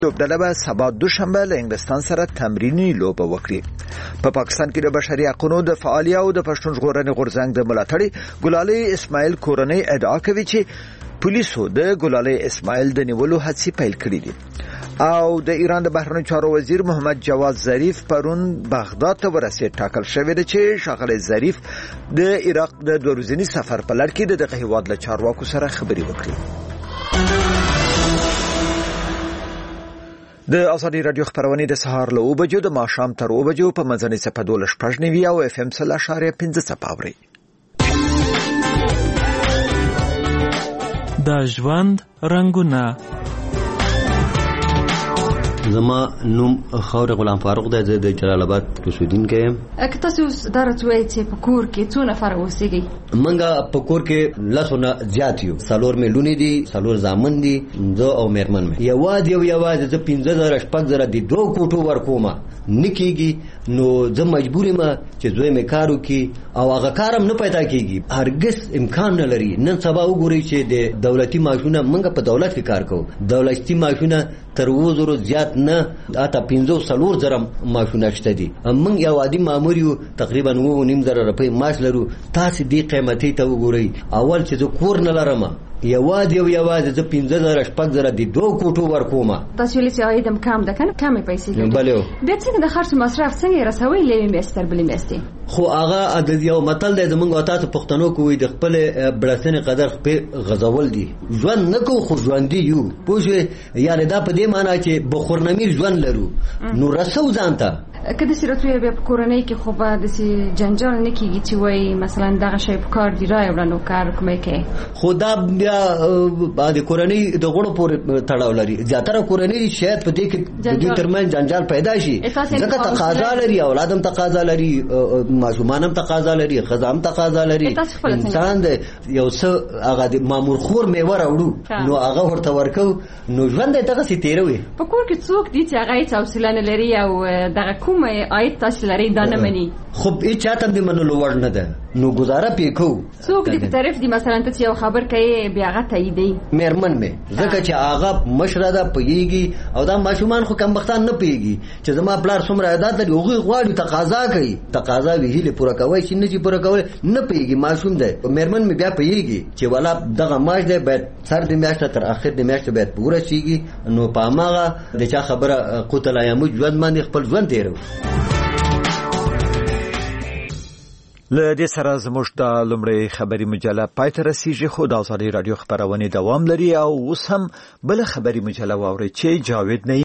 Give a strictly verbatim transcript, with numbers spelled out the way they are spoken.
لوبډله به سبا دوشنبه له انګلستان سره تمریني لوبه وکړي. په پا پاکستان کې د بشري حقوقو د فعالیا او د پښتون ژغورنې غورځنګ د ملاتړي ګلالي اسماعیل کورنۍ ادعا کوي چې پولیسو د ګلالي اسماعیل د نیولو هڅې پیل کړې دي. او د ایران د بهرنیو چارو وزیر محمد جواد ظریف پرون بغداد ته ورسېد. ټاکل شوی دی چې ښاغلی ظریف د عراق د دوه ورځني سفر په لړ کې د دغه هیواد له چارواکو سره خبرې وکړي. د ازادي رادیو خبرونه د سهار له اوه بجو د ماښام تر اوه بجو په منځنۍ صفحه دولس شپږ نوي او اف ام سل اشاریه پنځه صفحه اوري. د ژوند رنگونه. زما نوم خاور غلام فاروق دی، زه د جلال آباد اوسیدونکی یم. که تاسو درته وایئ چې په کور کې څو نفر اوسېږئ؟ موږ په کور کې لسو نه زیات یو. څلور مې لونې دي، څلور زامن دي، زه او مېرمن مې. یوازې یو یوازې زه پنځه زره شپږ زره د دوو کوټو ورکومه نه کېږي، نو زه مجبور یم چې زوی مې کار وکړي او هغه کار هم نه پیدا کېږي. هرګز امکان نه لري. نن سبا وګورئ چې د دولتي معاشونه، موږ په دولت کې کار کوو، دولتي معاشونه تر اووه زرو زیات نه، اته پنځه څلور زره معاشونه شته دي. موږ یو عادي مامور یو، تقریبا اووه نیم زره روپۍ معاش لرو. تاسې دې قیمتۍ ته وګورئ. اول چې زه کور نه لرم، یوازې یو یوازې زه پنځه زره شپږ زره د دوو کوټو ورکومه. تاسو ویلي چې عاید هم کم ده که نه؟ کمې پیسې ګټي. بله. بیا څنګه د خرڅو مصرف څنګه یې رسوئ له یوې میاشتې تر بلې میاشتې؟ خو هغه د یو متل دی زمونږ او تاسو پښتنو کې وایي د خپلې بړستنې قدر خپې غځول دي. ژوند نه کوو خو ژوندي یو، پوه شوې؟ یعنې دا په دې معنا چې بخورنمیر ژوند لرو، نو رسو ځان ته. که داسې راته ووایې بیا په کورنۍ کې خو به داسې جنجال نه کېږي چې وایي مثلا دغه شی په کار دي رایوړه نو کار کومی کوي؟ خو دا بیا د کورنۍ د غړو پورې تړاو لري. زیاتره کورنۍ شاید په دې کې د دوی ترمنځ جنجال پیدا شي، ځکه تقاضا لري، اولاد هم تقاضا لري، ماشومان هم تقاضا لري، ښځه هم تقاضا لري. انسان د یو څه هغه د مامور خور میوه راوړو نو هغه ورته ورکو، نو ژوند یې دغسې تېروي. په کور کې څوک دي چې هغه هېڅ حوصله نه لري او دغه کوم عاید تاسو لرئ دا نه مني؟ خو هېڅ چاته هم د منلو وړ نه ده، نو ګزاره پې کوو. څوک دې په طرف دي مثلا ته چې یو خبر کوي بیا هغه تاییدوي؟ مېرمن مې، ځکه چې هغه مشره ده، پوهېږي. او دا ماشومان خو کمبختان نه پوهېږي چې زما پلار څومره عایدات لري. هغوی غواړي تقاضا کوي، تقاضا وي هیلې پوره کوی چې نه چې پوره کولی نه پوهېږي. ماشوم دی. مېرمن مې بیا پوهېږي چې والا دغه معاش دی باید سر د میاشته تر اخر د میاشتې باید په ورسېږي. نو په هماغه د چا خبره قوت الایمود ژوند باندې خپل ژوند تېروي. له دې سره زموږ د لومړۍ خبري مجله پای ته رسیږي، خو د ازادي رادیو خبرونه دوام لري او اوس هم بل خبري مجله واورئ چې جاوید نه